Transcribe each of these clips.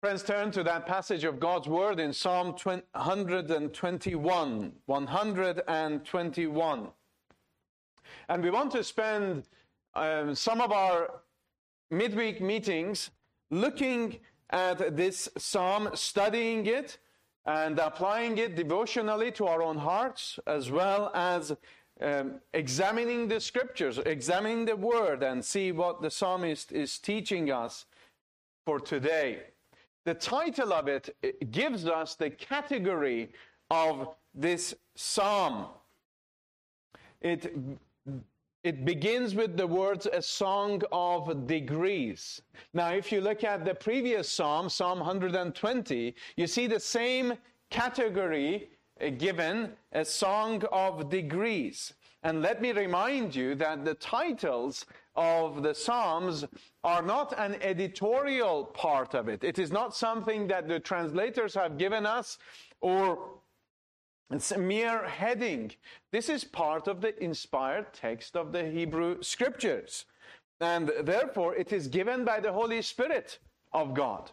Friends, turn to that passage of God's Word in Psalm 121. 121. And we want to spend some of our midweek meetings looking at this psalm, studying it, and applying it devotionally to our own hearts, as well as examining the Scriptures, examining the Word, and see what the psalmist is teaching us for today. The title of it gives us the category of this psalm. It begins with the words, a song of degrees. Now, if you look at the previous psalm, Psalm 120, you see the same category given, a song of degrees. And let me remind you that the titles of the Psalms are not an editorial part of it. It is not something that the translators have given us, or it's a mere heading. This is part of the inspired text of the Hebrew Scriptures. And therefore, it is given by the Holy Spirit of God.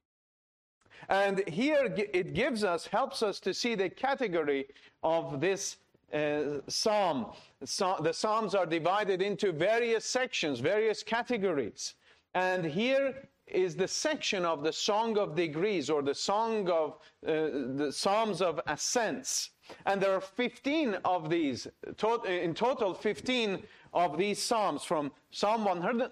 And here it helps us to see the category of this psalm. The psalms are divided into various sections, various categories. And here is the section of the Song of Degrees, or the Song of the Psalms of Ascents. And there are 15 of these, in total 15 of these psalms. From Psalm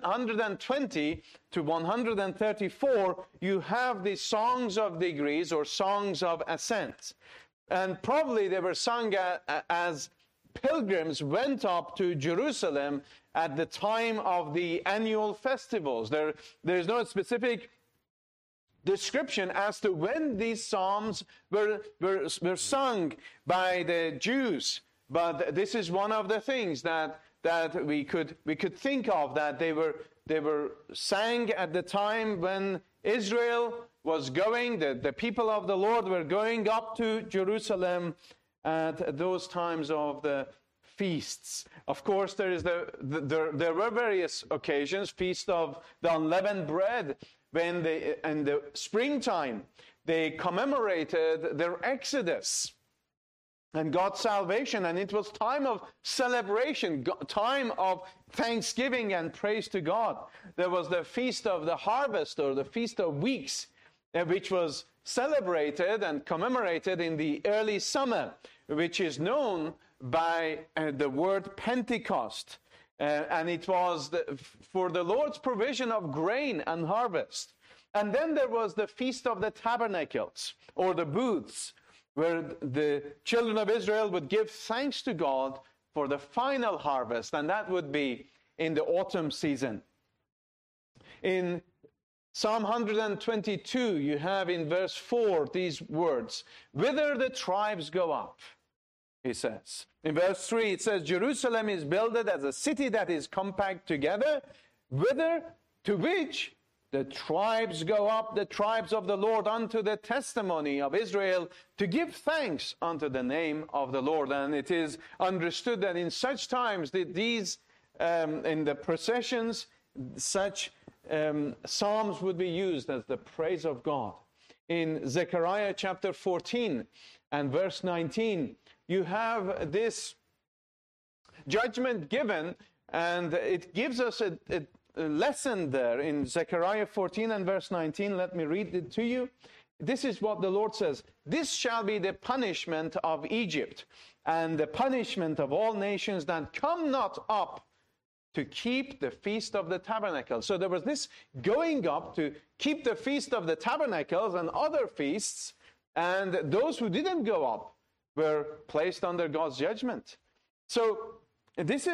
120 to 134, you have the Songs of Degrees, or Songs of Ascents. And probably they were sung as pilgrims went up to Jerusalem at the time of the annual festivals. There is no specific description as to when these psalms were sung by the Jews, but this is one of the things that we could think of, that they were sang at the time when Israel was going, the people of the Lord were going up to Jerusalem at those times of the feasts. Of course, there were various occasions, feast of the unleavened bread, when in the springtime they commemorated their exodus and God's salvation, and it was time of celebration, time of thanksgiving and praise to God. There was the Feast of the Harvest, or the Feast of Weeks, which was celebrated and commemorated in the early summer, which is known by the word Pentecost. And it was for the Lord's provision of grain and harvest. And then there was the Feast of the Tabernacles, or the booths, where the children of Israel would give thanks to God for the final harvest, and that would be in the autumn season. In Psalm 122, you have in verse 4 these words, "Whither the tribes go up," he says. In verse 3, it says, "Jerusalem is builded as a city that is compact together, whither to which the tribes go up, the tribes of the Lord, unto the testimony of Israel, to give thanks unto the name of the Lord." And it is understood that in such times, that these, in the processions, such psalms would be used as the praise of God. In Zechariah chapter 14 and verse 19, you have this judgment given, and it gives us a lesson there in Zechariah 14 and verse 19. Let me read it to you. This is what the Lord says: "This shall be the punishment of Egypt, and the punishment of all nations that come not up to keep the Feast of the Tabernacles." So there was this going up to keep the Feast of the Tabernacles and other feasts, and those who didn't go up were placed under God's judgment. So this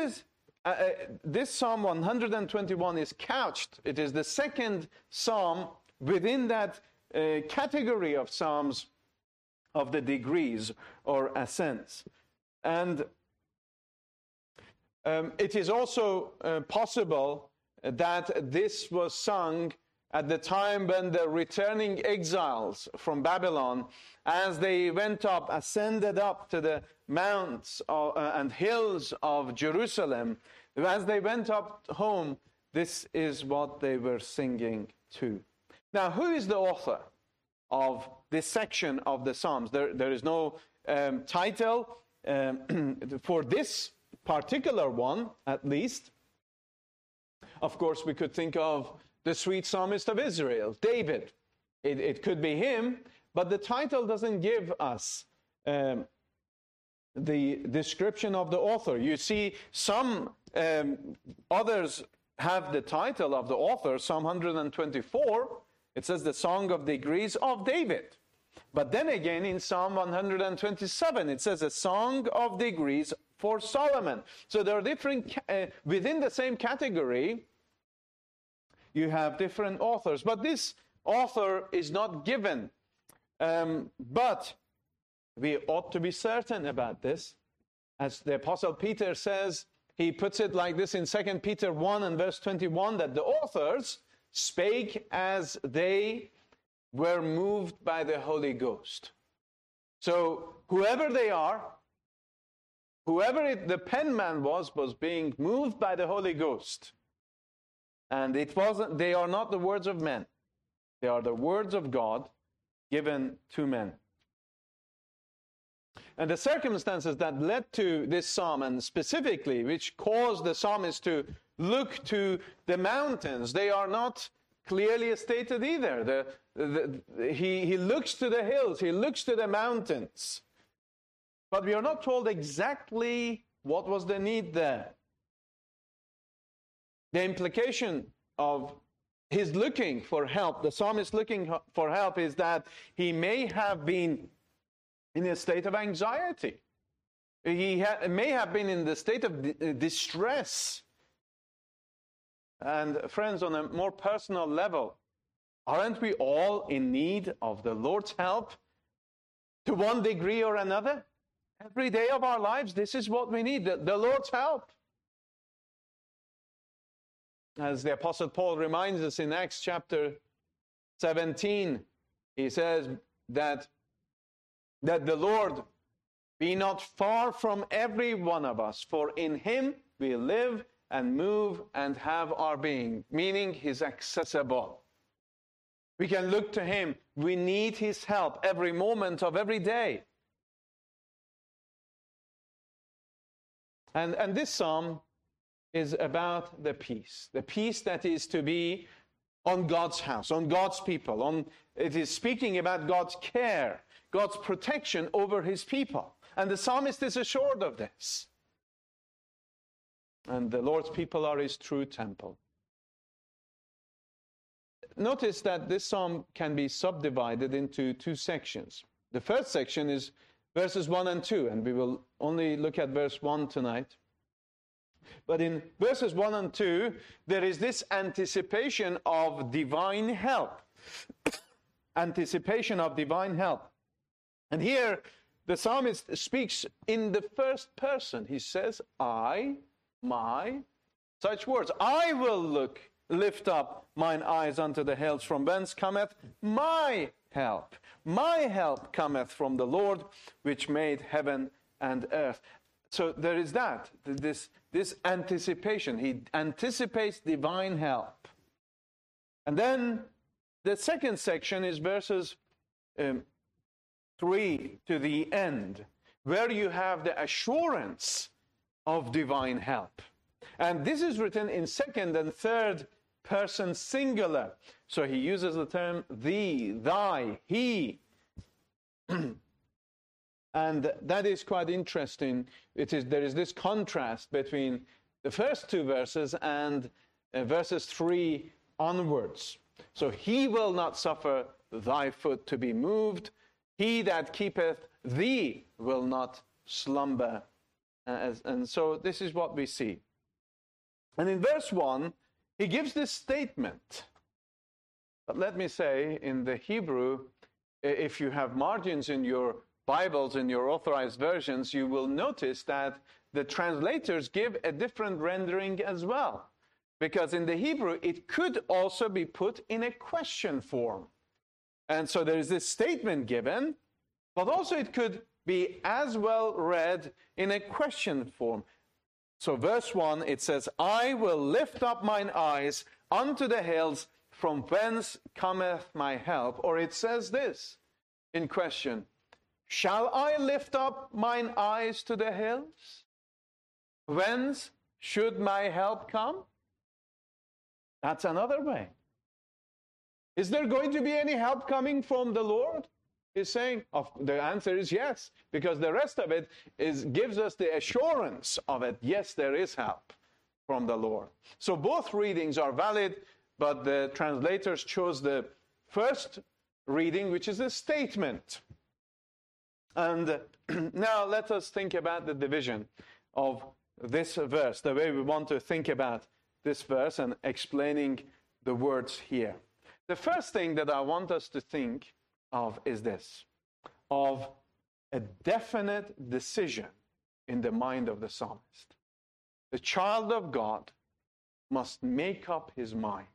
Psalm 121 is couched. It is the second psalm within that category of psalms of the degrees or ascents. And it is also possible that this was sung at the time when the returning exiles from Babylon, as they went up, ascended up to the mounts and hills of Jerusalem, as they went up home, this is what they were singing too. Now, who is the author of this section of the Psalms. There is no title for this particular one, at least. Of course, we could think of the sweet psalmist of Israel, David. It could be him, but the title doesn't give us the description of the author. You see, some others have the title of the author. Psalm 124, it says the Song of Degrees of David. But then again, in Psalm 127, it says a Song of Degrees for Solomon. So there are different, within the same category, you have different authors. But this author is not given. But we ought to be certain about this. As the Apostle Peter says, he puts it like this in 2 Peter 1 and verse 21, that the authors spake as they were moved by the Holy Ghost. So whoever they are, whoever the penman was being moved by the Holy Ghost. And they are not the words of men. They are the words of God given to men. And the circumstances that led to this psalm, and specifically which caused the psalmist to look to the mountains, they are not clearly stated either. He looks to the hills, he looks to the mountains. But we are not told exactly what was the need there. The implication of his looking for help, the psalmist looking for help, is that he may have been in a state of anxiety. He may have been in the state of distress. And friends, on a more personal level, aren't we all in need of the Lord's help to one degree or another? Every day of our lives, this is what we need, the Lord's help. As the Apostle Paul reminds us in Acts chapter 17, he says that the Lord be not far from every one of us, for in him we live and move and have our being, meaning he's accessible. We can look to him. We need his help every moment of every day. And this psalm is about the peace that is to be on God's house, on God's people. It is speaking about God's care, God's protection over his people. And the psalmist is assured of this. And the Lord's people are his true temple. Notice that this psalm can be subdivided into two sections. The first section is verses 1 and 2, and we will only look at verse 1 tonight. But in verses 1 and 2, there is this anticipation of divine help. Anticipation of divine help. And here, the psalmist speaks in the first person. He says, I, my, such words. I will lift up mine eyes unto the hills, from whence cometh my help. My help cometh from the Lord, which made heaven and earth. So there is that, this anticipation. He anticipates divine help. And then the second section is verses 3 to the end, where you have the assurance of divine help. And this is written in second and third person singular. So he uses the term thee, thy, he. And that is quite interesting. There is this contrast between the first two verses and verses 3 onwards. So he will not suffer thy foot to be moved. He that keepeth thee will not slumber. And so this is what we see. And in verse 1, he gives this statement. But let me say, in the Hebrew, if you have margins in your Bibles, in your authorized versions, you will notice that the translators give a different rendering as well. Because in the Hebrew, it could also be put in a question form. And so there is this statement given, but also it could be as well read in a question form. So verse 1, it says, I will lift up mine eyes unto the hills, from whence cometh my help? Or it says this in question, shall I lift up mine eyes to the hills? Whence should my help come? That's another way. Is there going to be any help coming from the Lord? He's saying, the answer is yes, because the rest of it gives us the assurance of it. Yes, there is help from the Lord. So both readings are valid, but the translators chose the first reading, which is a statement. And now let us think about the division of this verse, the way we want to think about this verse and explaining the words here. The first thing that I want us to think of is this, of a definite decision in the mind of the psalmist. The child of God must make up his mind.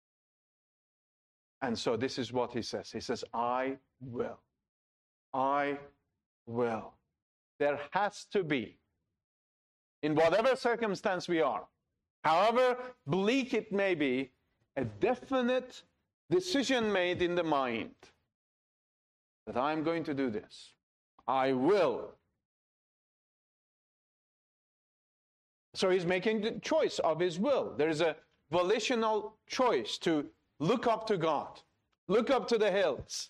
And so this is what he says. He says, I will. I will. There has to be, in whatever circumstance we are, however bleak it may be, a definite decision made in the mind that I'm going to do this. I will. So he's making the choice of his will. There is a volitional choice to look up to God, look up to the hills.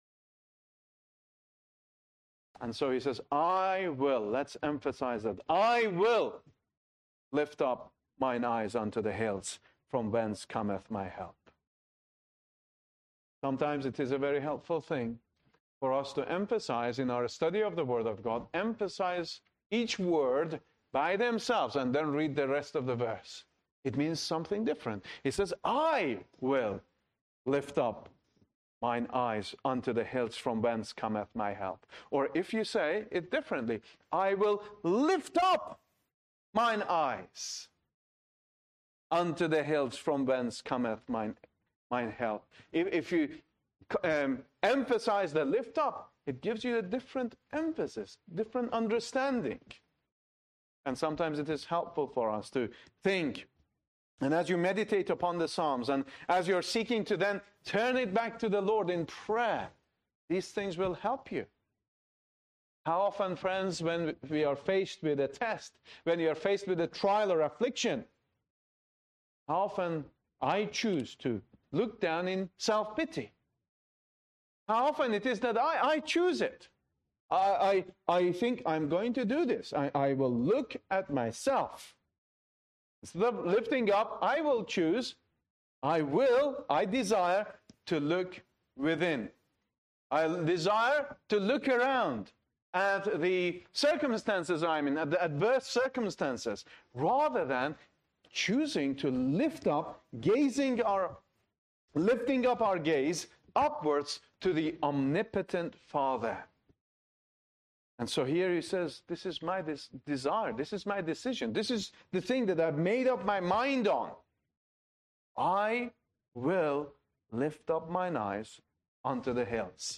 And so he says, I will. Let's emphasize that. I will lift up mine eyes unto the hills, from whence cometh my help. Sometimes it is a very helpful thing for us to emphasize in our study of the Word of God, emphasize each word by themselves and then read the rest of the verse. It means something different. He says, I will lift up mine eyes unto the hills, from whence cometh my help. Or if you say it differently, I will lift up mine eyes unto the hills, from whence cometh mine help. If you emphasize the lift up, it gives you a different emphasis, different understanding. And sometimes it is helpful for us to think. And as you meditate upon the Psalms, and as you're seeking to then turn it back to the Lord in prayer, these things will help you. How often, friends, when we are faced with a test, when you are faced with a trial or affliction, how often I choose to look down in self-pity. How often it is that I choose it. I think I'm going to do this. I will look at myself. Instead of lifting up, I will choose, I desire to look within. I desire to look around at the circumstances I'm in, at the adverse circumstances, rather than choosing to lift up, lifting up our gaze upwards to the omnipotent Father. And so here he says, this is my desire, this is my decision, this is the thing that I've made up my mind on. I will lift up mine eyes unto the hills.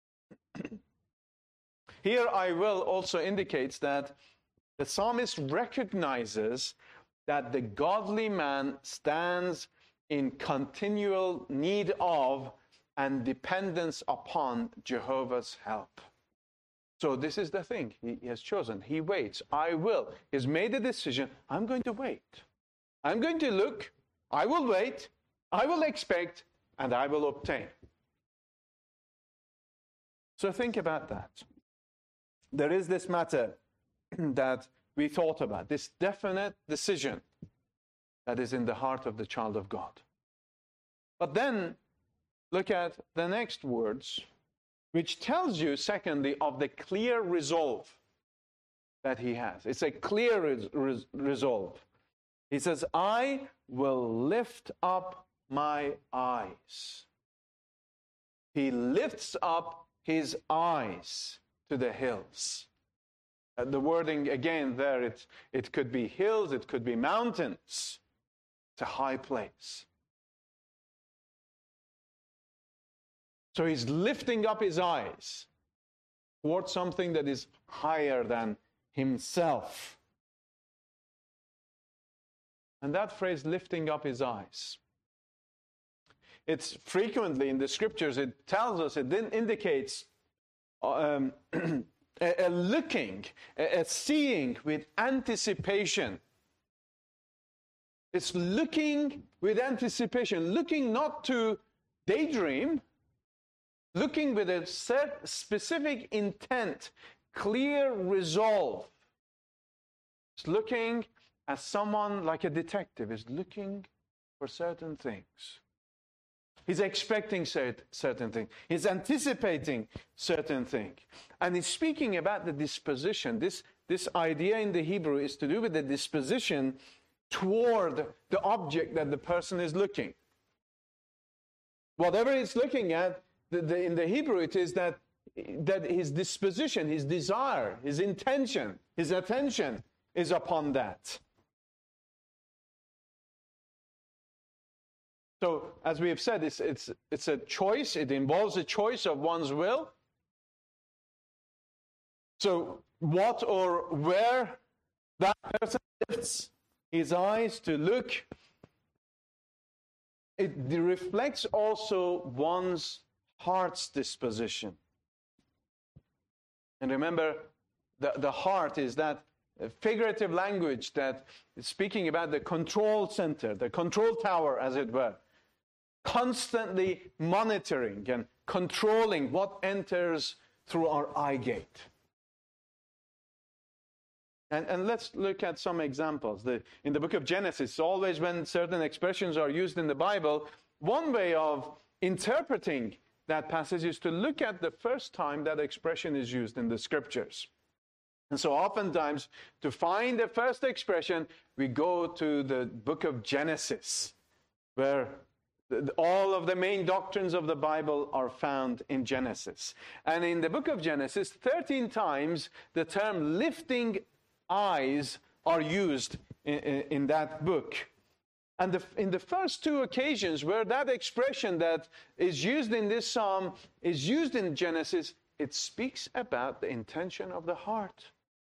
Here I will also indicates that the psalmist recognizes that the godly man stands in continual need of and dependence upon Jehovah's help. So this is the thing he has chosen. He waits. I will. He's made a decision. I'm going to wait. I'm going to look. I will wait. I will expect. And I will obtain. So think about that. There is this matter that we thought about, this definite decision that is in the heart of the child of God. But then look at the next words, which tells you, secondly, of the clear resolve that he has. It's a clear resolve. He says, I will lift up my eyes. He lifts up his eyes to the hills. The wording again there, it could be hills, it could be mountains. It's a high place. So he's lifting up his eyes towards something that is higher than himself. And that phrase, lifting up his eyes, it's frequently in the scriptures, it tells us, it then indicates a looking, a seeing with anticipation. It's looking with anticipation, looking not to daydream, looking with a specific intent, clear resolve. It's looking as someone like a detective is looking for certain things. He's expecting certain things. He's anticipating certain things. And he's speaking about the disposition. This idea in the Hebrew is to do with the disposition toward the object that the person is looking. Whatever he's looking at, in the Hebrew it is that his disposition, his desire, his intention, his attention is upon that. So, as we have said, it's a choice. It involves a choice of one's will. So, what or where that person lifts his eyes to look, it reflects also one's heart's disposition. And remember, the heart is that figurative language that is speaking about the control center, the control tower, as it were. Constantly monitoring and controlling what enters through our eye gate. And let's look at some examples. In the book of Genesis, always when certain expressions are used in the Bible, one way of interpreting that passage is to look at the first time that expression is used in the scriptures. And so oftentimes, to find the first expression, we go to the book of Genesis, where all of the main doctrines of the Bible are found in Genesis. And in the book of Genesis, 13 times the term lifting eyes are used in that book. And in the first two occasions where that expression that is used in this psalm is used in Genesis, it speaks about the intention of the heart.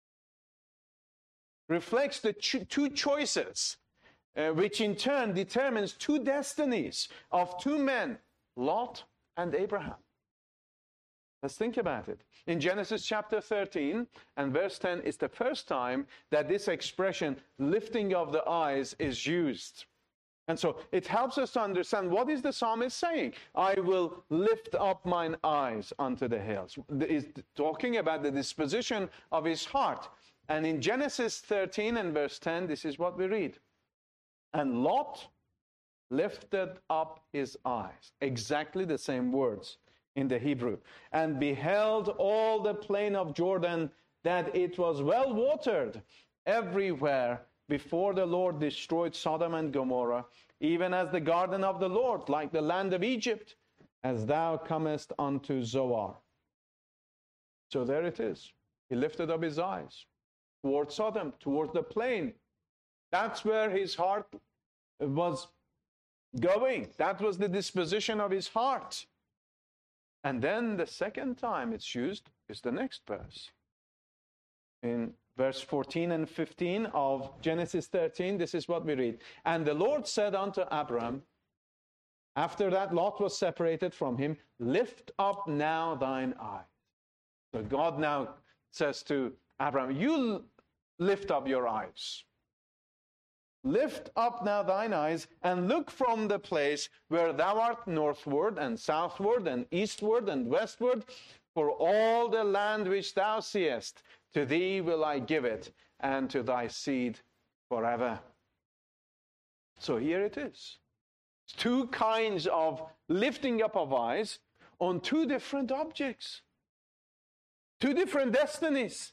Reflects the two choices, which in turn determines two destinies of two men, Lot and Abraham. Let's think about it. In Genesis chapter 13 and verse 10 is the first time that this expression, lifting of the eyes, is used. And so it helps us to understand what is the psalmist saying. I will lift up mine eyes unto the hills. He's talking about the disposition of his heart. And in Genesis 13 and verse 10, this is what we read. And Lot lifted up his eyes. Exactly the same words in the Hebrew. And beheld all the plain of Jordan, that it was well watered everywhere before the Lord destroyed Sodom and Gomorrah, even as the garden of the Lord, like the land of Egypt, as thou comest unto Zoar. So there it is. He lifted up his eyes towards Sodom, towards the plain. That's where his heart was going. That was the disposition of his heart. And then the second time it's used is the next verse. In verse 14 and 15 of Genesis 13, this is what we read. And the Lord said unto Abram, after that Lot was separated from him, lift up now thine eyes. So God now says to Abram, you lift up your eyes. Lift up now thine eyes, and look from the place where thou art northward, and southward, and eastward, and westward, for all the land which thou seest, to thee will I give it, and to thy seed forever. So here it is. Two kinds of lifting up of eyes on two different objects. Two different destinies.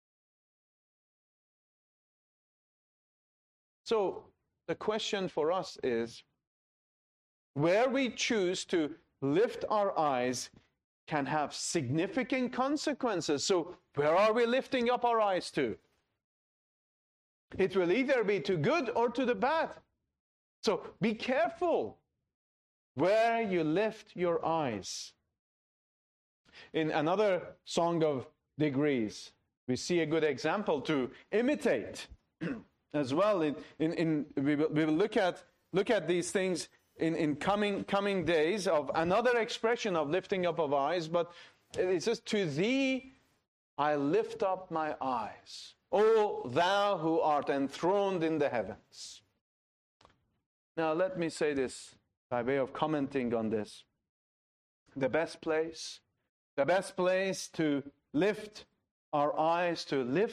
So the question for us is, where we choose to lift our eyes can have significant consequences. So where are we lifting up our eyes to? It will either be to good or to the bad. So be careful where you lift your eyes. In another Song of Degrees, we see a good example to imitate as well. We will look at these things in coming days of another expression of lifting up of eyes, but it says, to thee I lift up my eyes, O thou who art enthroned in the heavens. Now let me say this by way of commenting on this. The best place to lift our eyes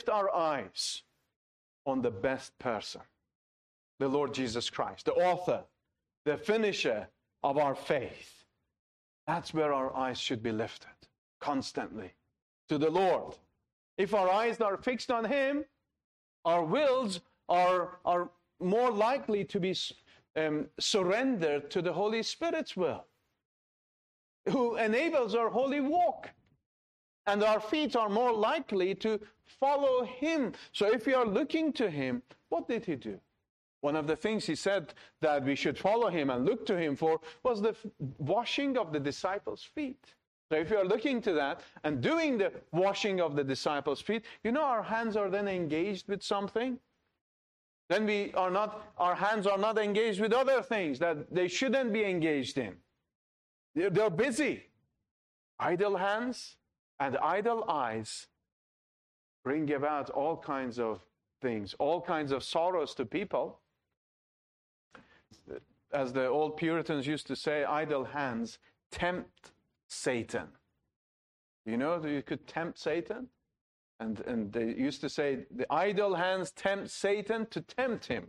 on the best person, the Lord Jesus Christ, the author, the finisher of our faith. That's where our eyes should be lifted constantly, to the Lord. If our eyes are fixed on Him, our wills are more likely to be surrendered to the Holy Spirit's will, who enables our holy walk. And our feet are more likely to follow Him. So if we are looking to Him, what did He do? One of the things He said that we should follow Him and look to Him for was the washing of the disciples' feet. So if you are looking to that and doing the washing of the disciples' feet, our hands are then engaged with something. Then our hands are not engaged with other things that they shouldn't be engaged in. They're busy. Idle hands and idle eyes bring about all kinds of things, all kinds of sorrows to people. As the old Puritans used to say, idle hands tempt Satan. You could tempt Satan. And they used to say, the idle hands tempt Satan to tempt him.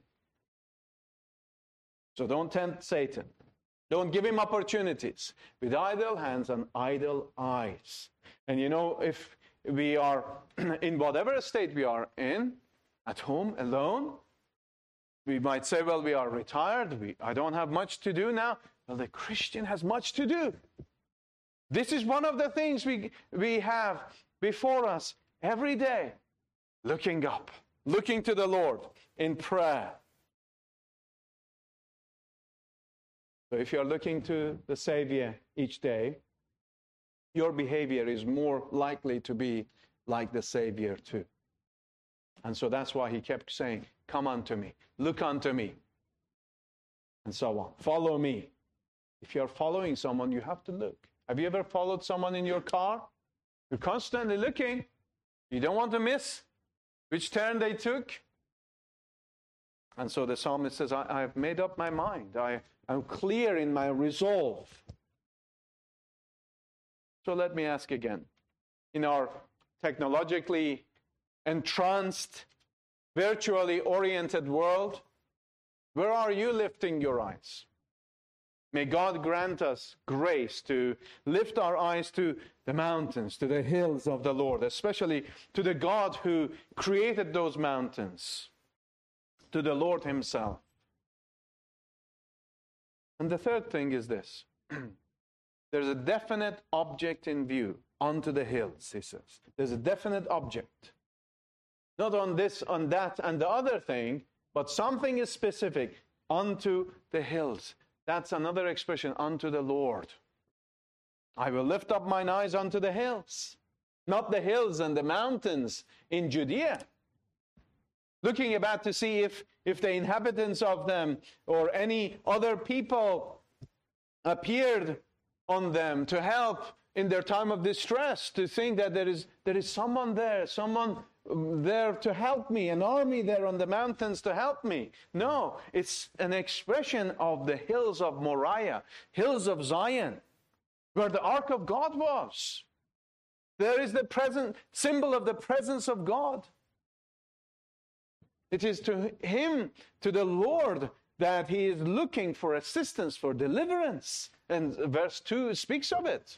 So don't tempt Satan. Don't give him opportunities with idle hands and idle eyes. And if we are in whatever state we are in, at home, alone, we might say, well, we are retired. I don't have much to do now. Well, the Christian has much to do. This is one of the things we have before us every day. Looking up, looking to the Lord in prayer. So if you're looking to the Savior each day, your behavior is more likely to be like the Savior too. And so that's why He kept saying, come unto me, look unto me, and so on. Follow me. If you're following someone, you have to look. Have you ever followed someone in your car? You're constantly looking. You don't want to miss which turn they took. And so the psalmist says, I have made up my mind. I'm clear in my resolve. So let me ask again. In our technologically entranced, virtually oriented world, where are you lifting your eyes? May God grant us grace to lift our eyes to the mountains, to the hills of the Lord, especially to the God who created those mountains, to the Lord Himself. And the third thing is this. There's a definite object in view, unto the hills, he says. There's a definite object. Not on this, on that, and the other thing, but something is specific, unto the hills. That's another expression, unto the Lord. I will lift up mine eyes unto the hills. Not the hills and the mountains in Judea. Looking about to see if the inhabitants of them or any other people appeared on them to help in their time of distress, to think that there is someone there to help me, an army there on the mountains to help me. No, it's an expression of the hills of Moriah, hills of Zion, where the ark of God was. There is the present symbol of the presence of God. It is to Him, to the Lord, that He is looking for assistance, for deliverance. And verse 2 speaks of it.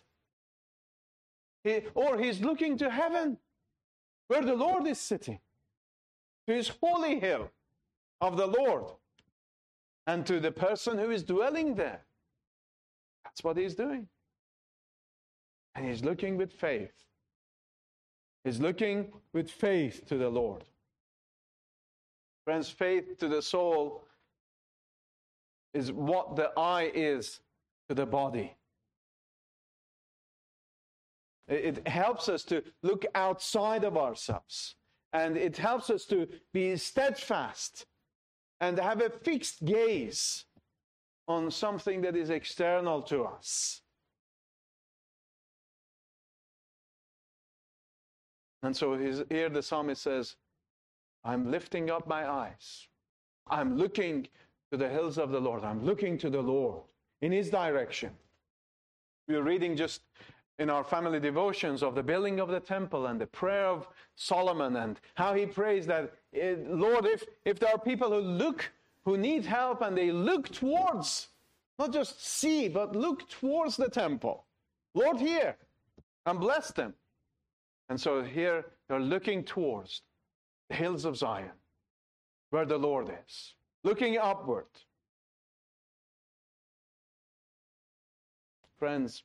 He's looking to heaven, where the Lord is sitting, to His holy hill of the Lord, and to the person who is dwelling there. That's what He's doing. And He's looking with faith. He's looking with faith to the Lord. Friends, faith to the soul is what the eye is to the body. It helps us to look outside of ourselves. And it helps us to be steadfast and have a fixed gaze on something that is external to us. And so here the psalmist says, I'm lifting up my eyes. I'm looking to the hills of the Lord. I'm looking to the Lord in His direction. We were reading just in our family devotions of the building of the temple and the prayer of Solomon and how he prays that, Lord, if there are people who need help and they look towards, not just see, but look towards the temple, Lord, hear and bless them. And so here they're looking towards the hills of Zion, where the Lord is, looking upward. Friends,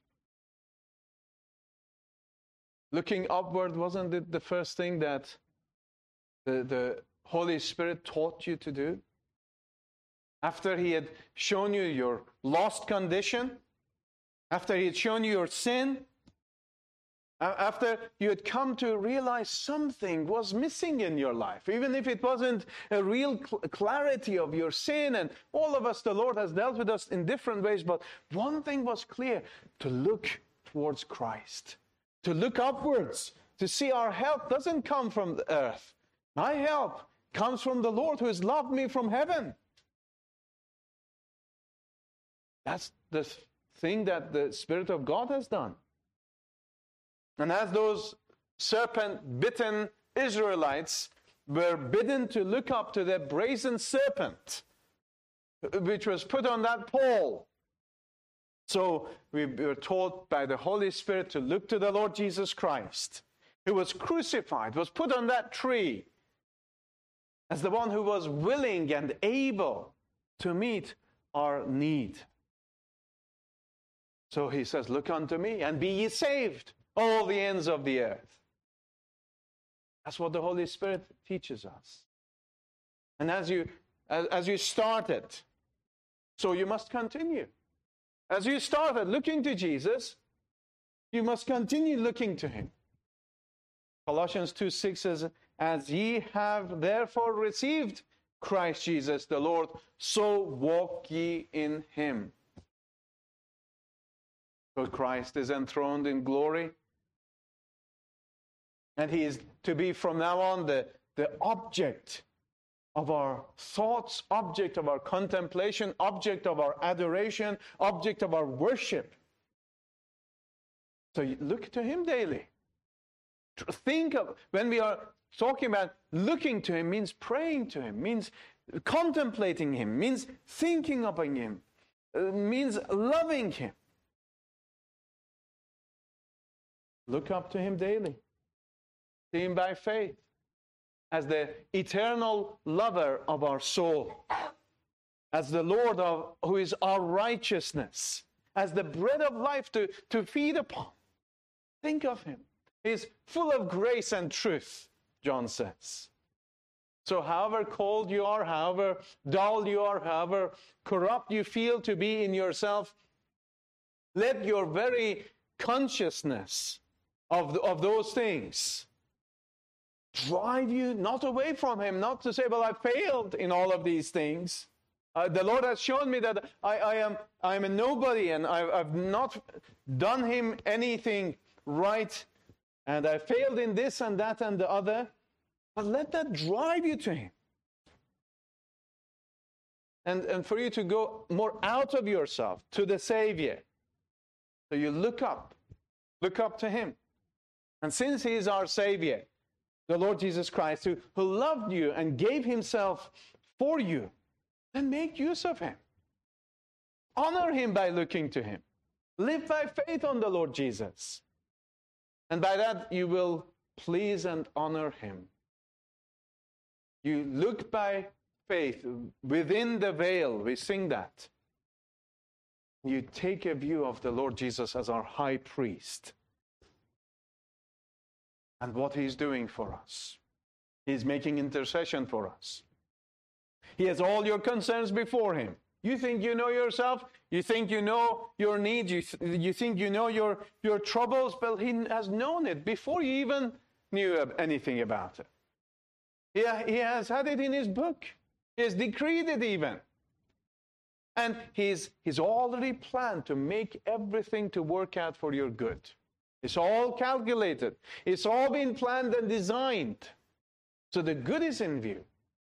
looking upward, wasn't it the first thing that the Holy Spirit taught you to do? After He had shown you your lost condition, after He had shown you your sin, after you had come to realize something was missing in your life, even if it wasn't a real clarity of your sin, and all of us, the Lord has dealt with us in different ways, but one thing was clear, to look towards Christ, to look upwards, to see our help doesn't come from the earth. My help comes from the Lord who has loved me from heaven. That's the thing that the Spirit of God has done. And as those serpent-bitten Israelites were bidden to look up to the brazen serpent, which was put on that pole, so we were taught by the Holy Spirit to look to the Lord Jesus Christ, who was crucified, was put on that tree, as the one who was willing and able to meet our need. So He says, look unto me and be ye saved, all the ends of the earth. That's what the Holy Spirit teaches us. And as you started, so you must continue. As you started looking to Jesus, you must continue looking to Him. Colossians 2:6 says, as ye have therefore received Christ Jesus the Lord, so walk ye in Him. So Christ is enthroned in glory, and He is to be from now on the object of our thoughts, object of our contemplation, object of our adoration, object of our worship. So you look to Him daily. Think of, when we are talking about looking to Him, means praying to Him, means contemplating Him, means thinking of Him, means loving Him. Look up to Him daily. See Him by faith as the eternal lover of our soul, as the Lord who is our righteousness, as the bread of life to feed upon. Think of Him. He is full of grace and truth, John says. So however cold you are, however dull you are, however corrupt you feel to be in yourself, let your very consciousness of those things drive you not away from Him, not to say, well, I failed in all of these things. The Lord has shown me that I am a nobody, and I've not done Him anything right, and I failed in this and that and the other. But let that drive you to Him. And for you to go more out of yourself to the Savior. So you look up to Him. And since He is our Savior, the Lord Jesus Christ, who loved you and gave Himself for you, then make use of Him. Honor Him by looking to Him. Live by faith on the Lord Jesus. And by that you will please and honor Him. You look by faith within the veil. We sing that. You take a view of the Lord Jesus as our high priest. And what He's doing for us. He's making intercession for us. He has all your concerns before Him. You think you know yourself? You think you know your needs? You think you know your troubles? Well, He has known it before you even knew anything about it. He has had it in His book. He has decreed it even. And he's already planned to make everything to work out for your good. It's all calculated. It's all been planned and designed. So the good is in view.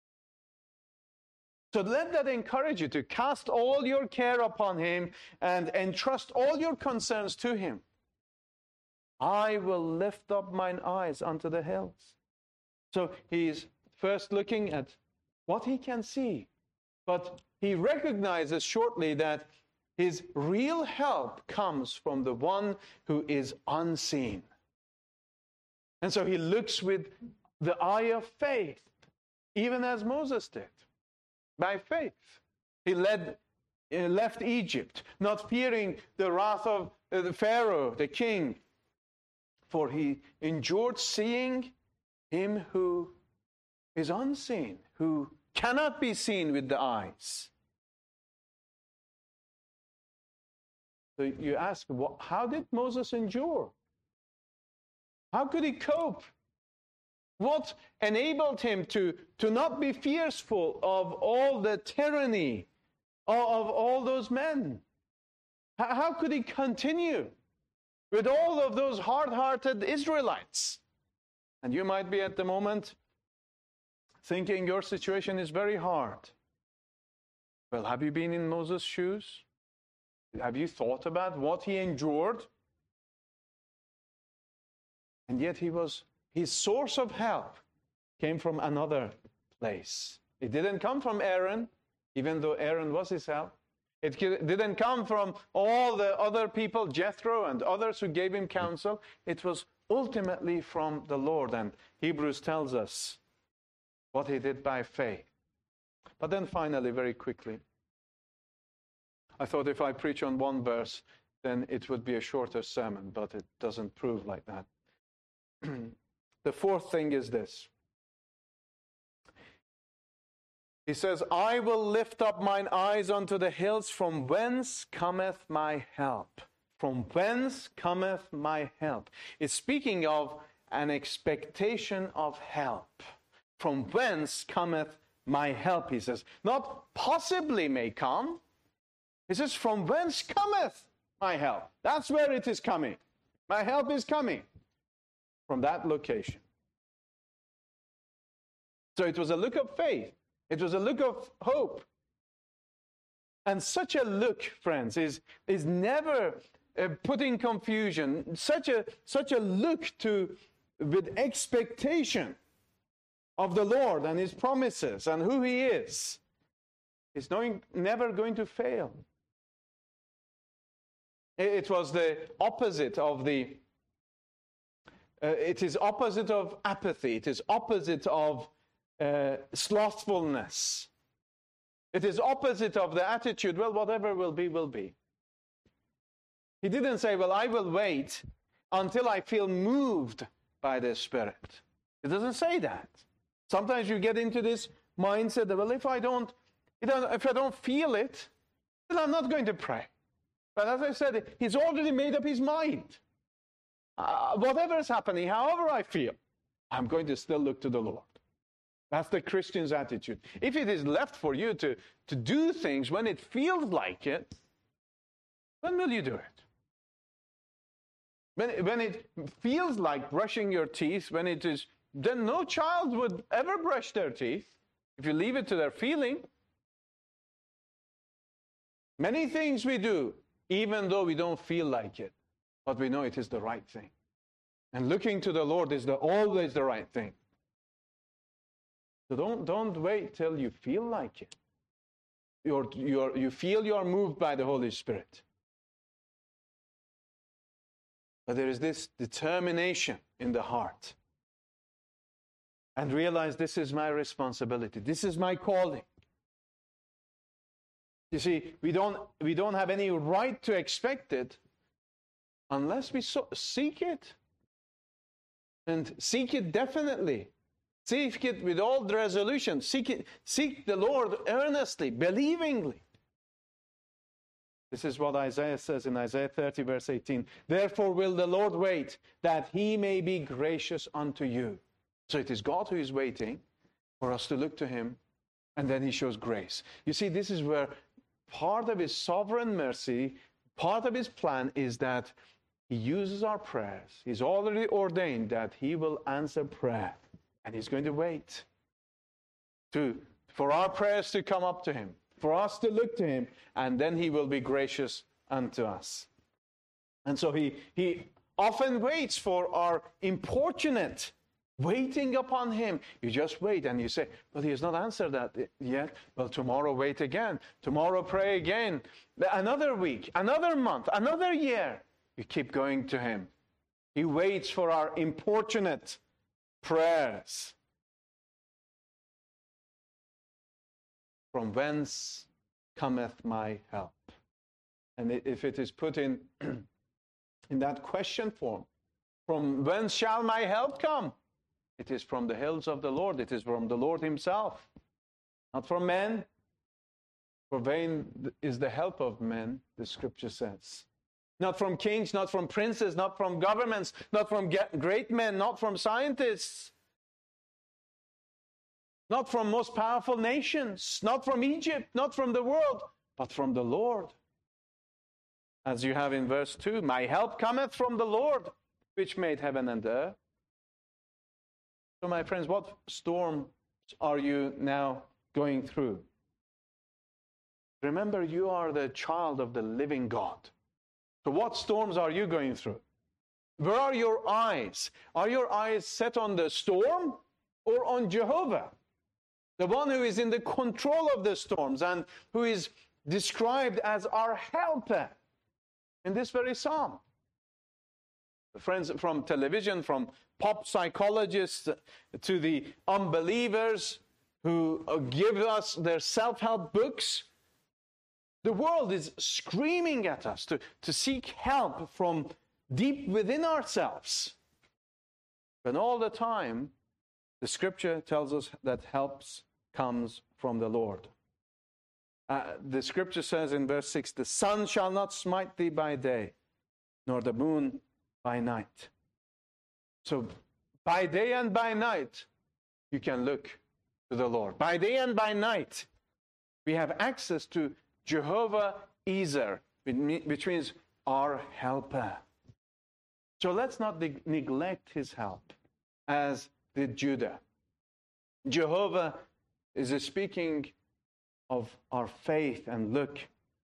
So let that encourage you to cast all your care upon him and entrust all your concerns to him. I will lift up mine eyes unto the hills. So he's first looking at what he can see, but he recognizes shortly that his real help comes from the one who is unseen. And so he looks with the eye of faith, even as Moses did. By faith, he left Egypt, not fearing the wrath of the Pharaoh, the king, for he endured seeing him who is unseen, who cannot be seen with the eyes. So you ask, how did Moses endure? How could he cope? What enabled him to not be fearful of all the tyranny of all those men? How could he continue with all of those hard-hearted Israelites? And you might be at the moment thinking your situation is very hard. Well, have you been in Moses' shoes? Have you thought about what he endured? And yet his source of help came from another place. It didn't come from Aaron, even though Aaron was his help. It didn't come from all the other people, Jethro and others who gave him counsel. It was ultimately from the Lord. And Hebrews tells us what he did by faith. But then finally, very quickly, I thought if I preach on one verse, then it would be a shorter sermon, but it doesn't prove like that. The fourth thing is this. He says, I will lift up mine eyes unto the hills, from whence cometh my help. From whence cometh my help? It's speaking of an expectation of help. From whence cometh my help, he says. Not possibly may come. He says, from whence cometh my help? That's where it is coming. My help is coming from that location. So it was a look of faith. It was a look of hope. And such a look, friends, is never put in confusion. Such a look with expectation of the Lord and his promises and who he is never going to fail. It was the opposite of it is opposite of apathy. It is opposite of slothfulness. It is opposite of the attitude, well, whatever will be, will be. He didn't say, well, I will wait until I feel moved by the Spirit. It doesn't say that. Sometimes you get into this mindset that, well, if I don't feel it, then I'm not going to pray. But as I said, he's already made up his mind. Whatever is happening, however I feel, I'm going to still look to the Lord. That's the Christian's attitude. If it is left for you to do things when it feels like it, when will you do it? When it feels like brushing your teeth, then no child would ever brush their teeth if you leave it to their feeling. Many things we do, even though we don't feel like it, but we know it is the right thing. And looking to the Lord is always the right thing. So don't wait till you feel like it. You feel you are moved by the Holy Spirit. But there is this determination in the heart. And realize this is my responsibility. This is my calling. You see, we don't have any right to expect it unless we seek it. And seek it definitely. Seek it with all the resolution. Seek the Lord earnestly, believingly. This is what Isaiah says in Isaiah 30, verse 18. Therefore will the Lord wait, that he may be gracious unto you. So it is God who is waiting for us to look to him, and then he shows grace. You see, this is where part of his sovereign mercy, part of his plan is that he uses our prayers. He's already ordained that he will answer prayer. And he's going to wait for our prayers to come up to him, for us to look to him, and then he will be gracious unto us. And so he often waits for our importunate waiting upon him. You just wait and you say, but he has not answered that yet. Well, tomorrow wait again. Tomorrow pray again. Another week, another month, another year. You keep going to him. He waits for our importunate prayers. From whence cometh my help? And if it is put in that question form, from whence shall my help come? It is from the hills of the Lord. It is from the Lord himself, not from men. For vain is the help of men, the scripture says. Not from kings, not from princes, not from governments, not from great men, not from scientists, not from most powerful nations, not from Egypt, not from the world, but from the Lord. As you have in verse 2, my help cometh from the Lord, which made heaven and earth. So, my friends, what storms are you now going through? Remember, you are the child of the living God. So what storms are you going through? Where are your eyes? Are your eyes set on the storm or on Jehovah, the one who is in the control of the storms and who is described as our helper in this very psalm? Friends, from television, from pop psychologists to the unbelievers who give us their self-help books, the world is screaming at us to seek help from deep within ourselves. But all the time, the scripture tells us that help comes from the Lord. The scripture says in verse 6, the sun shall not smite thee by day, nor the moon by night. So by day and by night, you can look to the Lord. By day and by night, we have access to Jehovah Ezer, which means our helper. So let's not neglect his help, as did Judah. Jehovah is speaking of our faith, and look,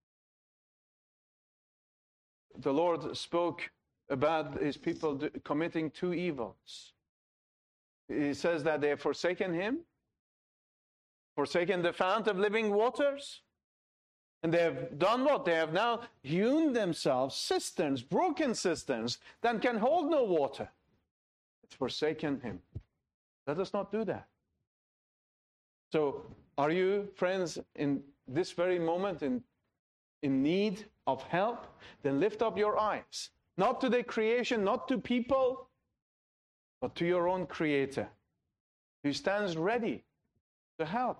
the Lord spoke about his people committing two evils. He says that they have forsaken him, forsaken the fount of living waters, and they have done what? They have now hewn themselves cisterns, broken cisterns, that can hold no water. It's forsaken him. Let us not do that. So, are you, friends, in this very moment in need of help? Then lift up your eyes. Not to the creation, not to people, but to your own Creator, who stands ready to help.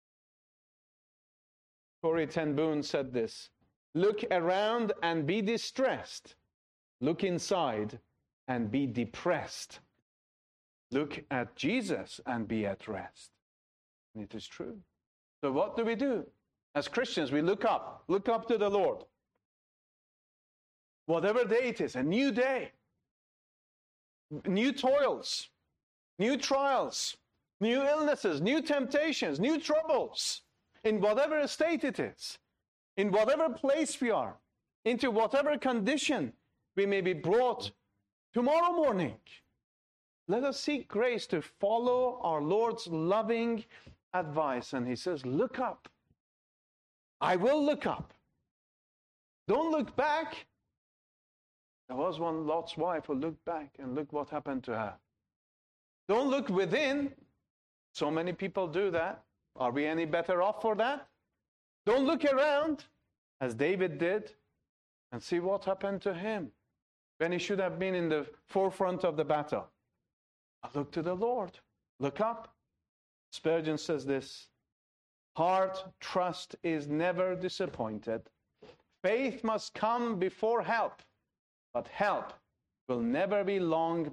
Corrie ten Boom said this: look around and be distressed. Look inside and be depressed. Look at Jesus and be at rest. And it is true. So what do? As Christians, we look up to the Lord. Whatever day it is, a new day, new toils, new trials, new illnesses, new temptations, new troubles, in whatever state it is, in whatever place we are, into whatever condition we may be brought tomorrow morning. Let us seek grace to follow our Lord's loving advice. And he says, look up. I will look up. Don't look back. There was one Lot's wife who looked back, and look what happened to her. Don't look within. So many people do that. Are we any better off for that? Don't look around, as David did, and see what happened to him when he should have been in the forefront of the battle. Look to the Lord. Look up. Spurgeon says this: heart trust is never disappointed. Faith must come before help, but help will never be long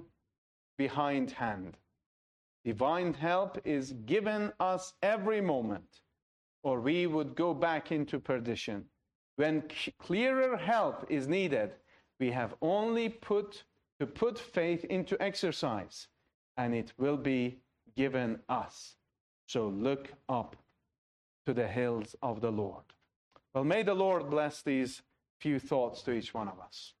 behindhand. Divine help is given us every moment, or we would go back into perdition. When clearer help is needed, we have only to put faith into exercise, and it will be given us. So look up to the hills of the Lord. Well, may the Lord bless these few thoughts to each one of us.